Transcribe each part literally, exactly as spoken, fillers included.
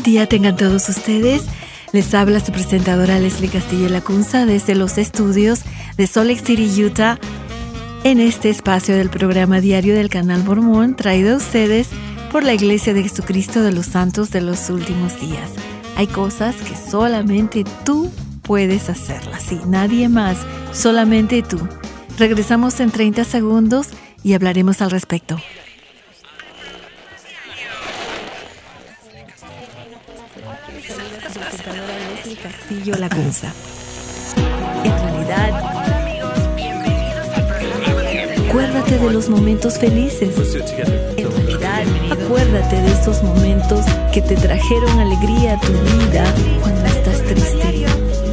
día tengan todos ustedes. Les habla su presentadora Leslie Castillo Lacunza desde los estudios de Salt Lake City, Utah, en este espacio del programa diario del Canal Mormón, traído a ustedes por la Iglesia de Jesucristo de los Santos de los Últimos Días. Hay cosas que solamente tú puedes hacerlas, sí, nadie más, solamente tú. Regresamos en treinta segundos y hablaremos al respecto. Castillo Lacunza. En realidad, acuérdate de los momentos felices. En realidad, acuérdate de esos momentos que te trajeron alegría a tu vida cuando estás triste.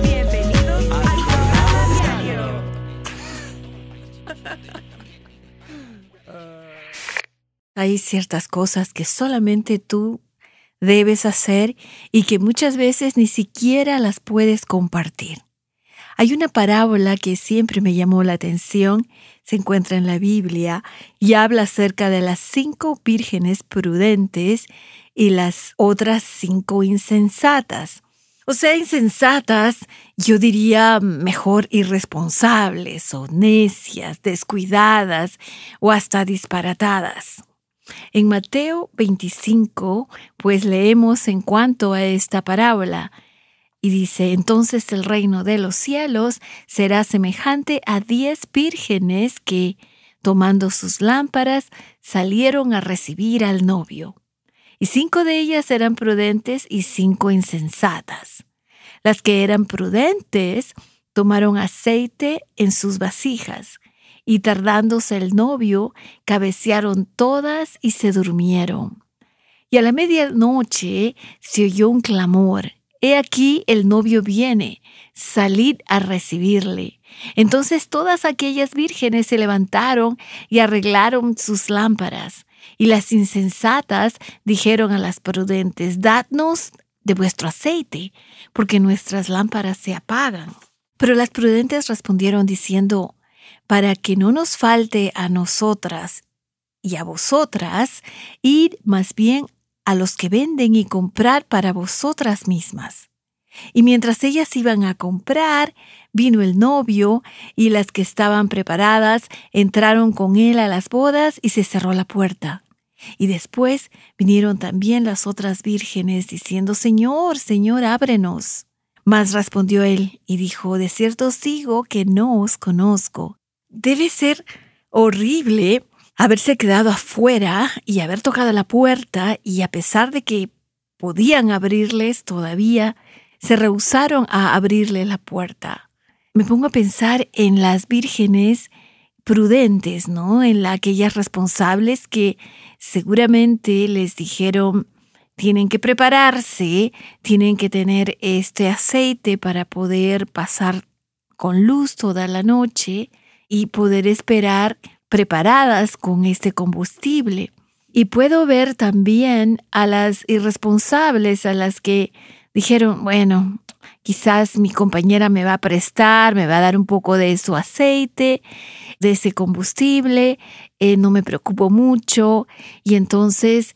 Hay ciertas cosas que solamente tú debes hacer y que muchas veces ni siquiera las puedes compartir. Hay una parábola que siempre me llamó la atención, se encuentra en la Biblia y habla acerca de las cinco vírgenes prudentes y las otras cinco insensatas. O sea, insensatas, yo diría mejor irresponsables o necias, descuidadas o hasta disparatadas. En Mateo veinticinco, pues leemos en cuanto a esta parábola, y dice, entonces el reino de los cielos será semejante a diez vírgenes que, tomando sus lámparas, salieron a recibir al novio. Y cinco de ellas eran prudentes y cinco insensatas. Las que eran prudentes tomaron aceite en sus vasijas, y tardándose el novio, cabecearon todas y se durmieron. Y a la medianoche se oyó un clamor. He aquí el novio viene, salid a recibirle. Entonces todas aquellas vírgenes se levantaron y arreglaron sus lámparas. Y las insensatas dijeron a las prudentes, dadnos de vuestro aceite, porque nuestras lámparas se apagan. Pero las prudentes respondieron diciendo, para que no nos falte a nosotras y a vosotras, id más bien a los que venden y comprad para vosotras mismas. Y mientras ellas iban a comprar, vino el novio, y las que estaban preparadas entraron con él a las bodas y se cerró la puerta. Y después vinieron también las otras vírgenes, diciendo, Señor, Señor, ábrenos. Mas respondió él y dijo, de cierto os digo que no os conozco. Debe ser horrible haberse quedado afuera y haber tocado la puerta y a pesar de que podían abrirles todavía, se rehusaron a abrirle la puerta. Me pongo a pensar en las vírgenes prudentes, ¿no? En la, aquellas responsables que seguramente les dijeron, tienen que prepararse, tienen que tener este aceite para poder pasar con luz toda la noche y poder esperar preparadas con este combustible. Y puedo ver también a las irresponsables, a las que dijeron, bueno, quizás mi compañera me va a prestar, me va a dar un poco de su aceite, de ese combustible, eh, no me preocupo mucho, y entonces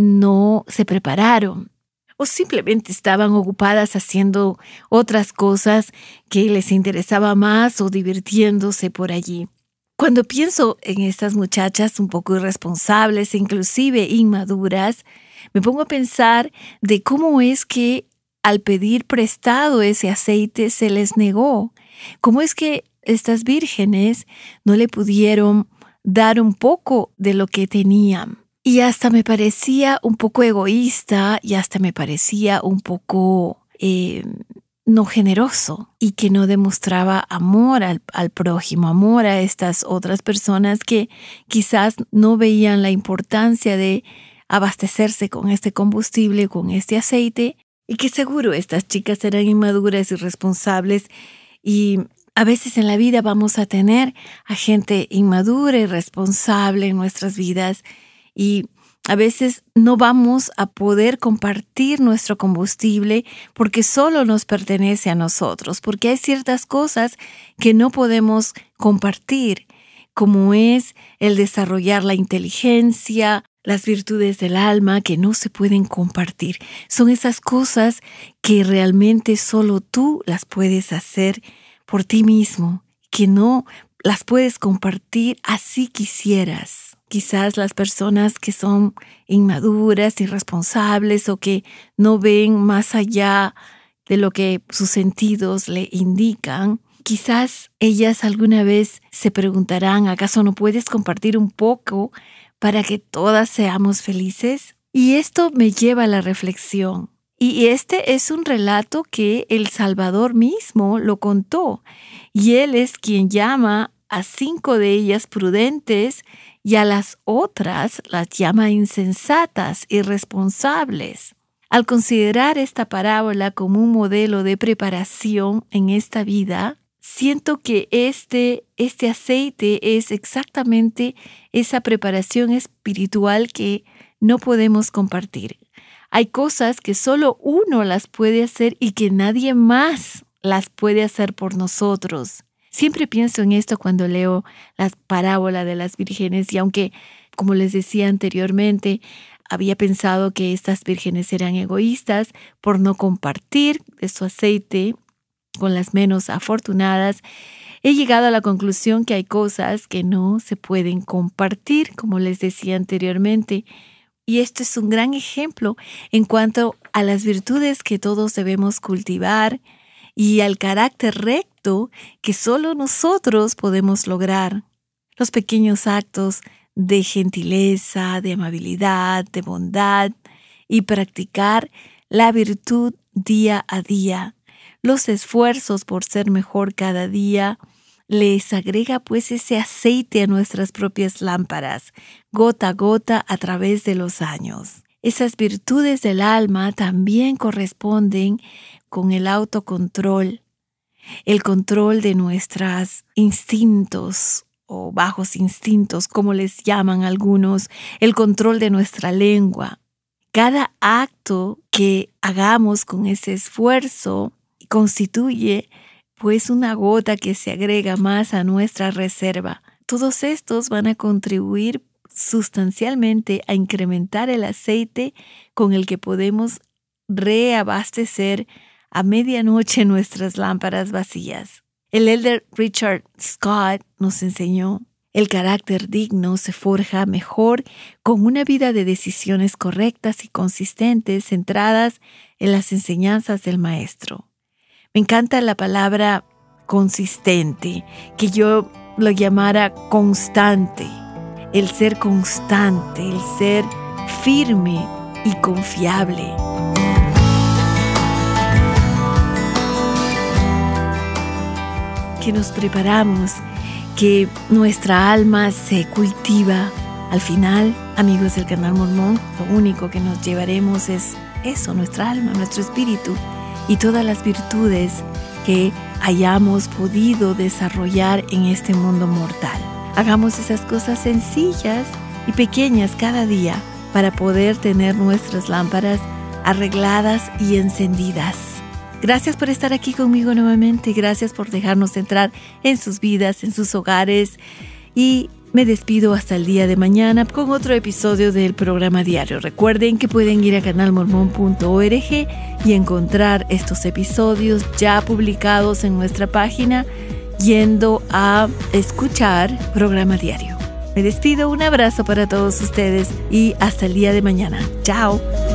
no se prepararon. O simplemente estaban ocupadas haciendo otras cosas que les interesaba más o divirtiéndose por allí. Cuando pienso en estas muchachas un poco irresponsables e inclusive inmaduras, me pongo a pensar de cómo es que al pedir prestado ese aceite se les negó. ¿Cómo es que estas vírgenes no le pudieron dar un poco de lo que tenían? Y hasta me parecía un poco egoísta y hasta me parecía un poco eh, no generoso y que no demostraba amor al, al prójimo, amor a estas otras personas que quizás no veían la importancia de abastecerse con este combustible, con este aceite, y que seguro estas chicas eran inmaduras y irresponsables y a veces en la vida vamos a tener a gente inmadura y irresponsable en nuestras vidas. Y a veces no vamos a poder compartir nuestro combustible porque solo nos pertenece a nosotros, porque hay ciertas cosas que no podemos compartir, como es el desarrollar la inteligencia, las virtudes del alma que no se pueden compartir. Son esas cosas que realmente solo tú las puedes hacer por ti mismo, que no las puedes compartir así quisieras. Quizás las personas que son inmaduras, irresponsables o que no ven más allá de lo que sus sentidos le indican, quizás ellas alguna vez se preguntarán, ¿acaso no puedes compartir un poco para que todas seamos felices? Y esto me lleva a la reflexión. Y este es un relato que el Salvador mismo lo contó. Y Él es quien llama a cinco de ellas prudentes y a las otras las llama insensatas, irresponsables. Al considerar esta parábola como un modelo de preparación en esta vida, siento que este, este aceite es exactamente esa preparación espiritual que no podemos compartir. Hay cosas que solo uno las puede hacer y que nadie más las puede hacer por nosotros. Siempre pienso en esto cuando leo la parábola de las vírgenes y aunque, como les decía anteriormente, había pensado que estas vírgenes eran egoístas por no compartir de su aceite con las menos afortunadas, he llegado a la conclusión que hay cosas que no se pueden compartir, como les decía anteriormente. Y esto es un gran ejemplo en cuanto a las virtudes que todos debemos cultivar y al carácter recto que solo nosotros podemos lograr. Los pequeños actos de gentileza, de amabilidad, de bondad y practicar la virtud día a día. Los esfuerzos por ser mejor cada día les agrega pues ese aceite a nuestras propias lámparas, gota a gota a través de los años. Esas virtudes del alma también corresponden con el autocontrol, el control de nuestros instintos o bajos instintos, como les llaman algunos, el control de nuestra lengua. Cada acto que hagamos con ese esfuerzo constituye pues una gota que se agrega más a nuestra reserva. Todos estos van a contribuir sustancialmente a incrementar el aceite con el que podemos reabastecer a medianoche nuestras lámparas vacías. El elder Richard Scott nos enseñó: el carácter digno se forja mejor con una vida de decisiones correctas y consistentes centradas en las enseñanzas del Maestro. Me encanta la palabra consistente, que yo lo llamara constante. El ser constante, el ser firme y confiable. Que nos preparamos, que nuestra alma se cultiva. Al final, amigos del Canal Mormón, lo único que nos llevaremos es eso, nuestra alma, nuestro espíritu y todas las virtudes que hayamos podido desarrollar en este mundo mortal. Hagamos esas cosas sencillas y pequeñas cada día para poder tener nuestras lámparas arregladas y encendidas. Gracias por estar aquí conmigo nuevamente. Gracias por dejarnos entrar en sus vidas, en sus hogares. Y me despido hasta el día de mañana con otro episodio del programa diario. Recuerden que pueden ir a canal mormón punto org y encontrar estos episodios ya publicados en nuestra página yendo a escuchar programa diario. Me despido, un abrazo para todos ustedes y hasta el día de mañana. Chao.